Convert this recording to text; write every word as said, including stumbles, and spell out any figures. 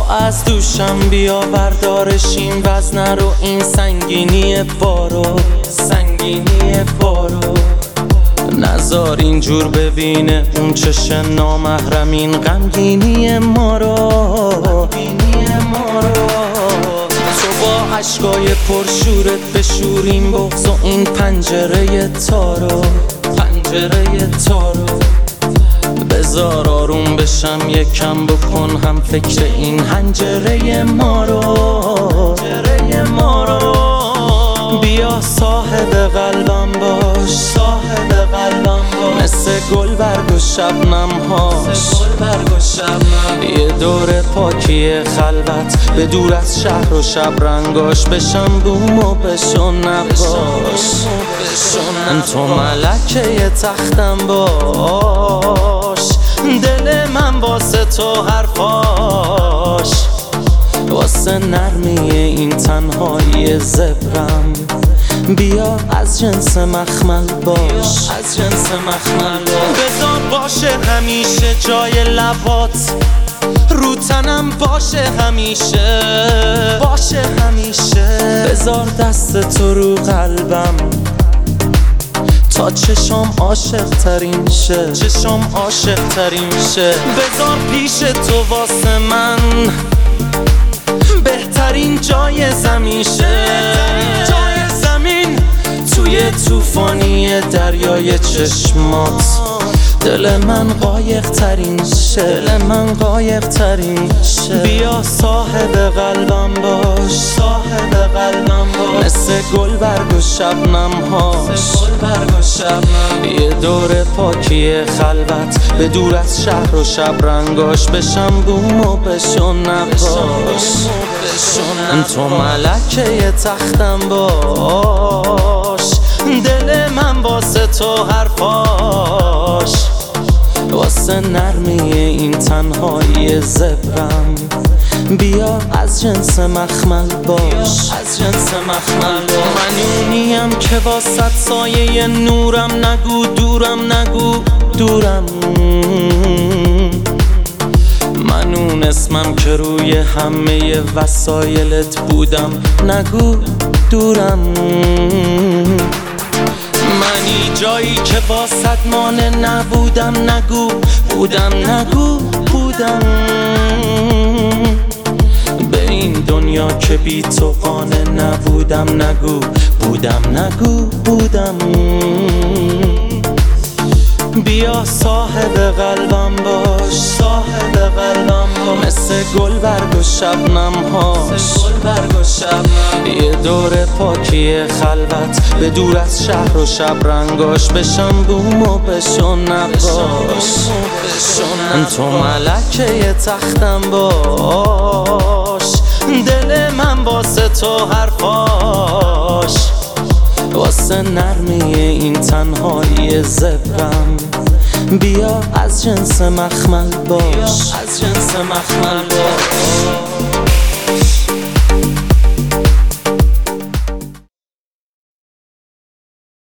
از دوشم بیا بردارش این وزن رو، این سنگینی بارو، سنگینی بارو. نذار اینجور ببینه اون چش نامحرم این غمگینی ما رو، غمگینی ما رو. تو با عشقای پرشورت بشوریم بغض و این پنجره تارو، پنجره تارو. بذار آروم بشم یکم، بکن هم فکر این حنجره ما رو، حنجره ما رو. بیا صاحب قلبم باش، صاحب قلبم باش، مثل گل برگ و شبنم هاش، یه دور پاکی خلوت به دور از شهر و شب رنگاش. بشم بوم و بشو نباش، تو ملکه یه تختم باش، دل من واسه تو حرفاش، واسه نرمی این تنهایی زبرم. بیا از جنس مخمل باش، از جنس مخمل باش. بذار باشه همیشه جای لبات، رو تنم باشه همیشه، باشه همیشه. بذار دست تو رو قلبم تا چشام عاشق ترین شه، چشام عاشق ترین شه. بذار پیش تو واسه من بهترین جای زمین شه، جای زمین. توی طوفانی دریای چشمات دل من قایق ترین شه، دل من قایق ترین شه. بیا صاحب قلبم باش، صاحب قلبم باش، مثل گل برگ و شبنم هاش، یه دور پاکی خلوت به دور از شهر و شب رنگاش. بشم بوم و بشو نباش، تو ملکه یه تختم باش، دل من واسه تو حرفاش، واسه نرمی این تنهایی زبرم. بیا از جنس مخمل باش، از جنس مخمل باش. من اونیم که واسه سایه نورم، نگو دورم، نگو دورم. من اون اسمم که روی همه وسایلت بودم، نگو دورم. منی جایی که واسط مانع نبودم، نگو بودم، نگو بودم. به این دنیا که بی تو قانع نبودم، نگو بودم، نگو بودم. بیا صاحب قلبم باش، صاحب قلبم باش، مثل گل برگ و شبنم هاش، یه دور پاکی خلوت به دور از شهر و شب رنگاش. بشم بوم و بشو نباش، تو ملکه یه تختم باش، دل من واسه تو حرفاش، واسه نرمی این تنهایی زبرم. بیا از جنس مخمل باش، از جنس مخمل باش.